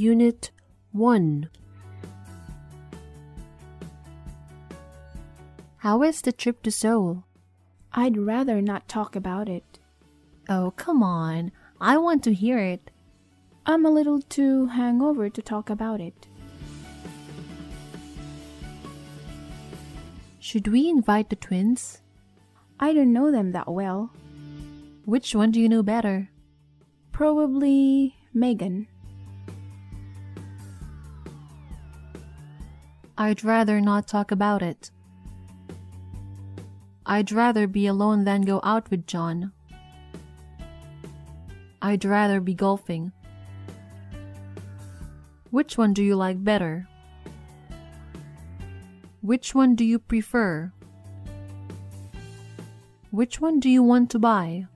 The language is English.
Unit 1. How is the trip to Seoul? I'd rather not talk about it. Oh, come on. I want to hear it. I'm a little too hungover to talk about it. Should we invite the twins? I don't know them that well. Which one do you know better? Probably Megan. I'd rather not talk about it. I'd rather be alone than go out with John. I'd rather be golfing. Which one do you like better? Which one do you prefer? Which one do you want to buy?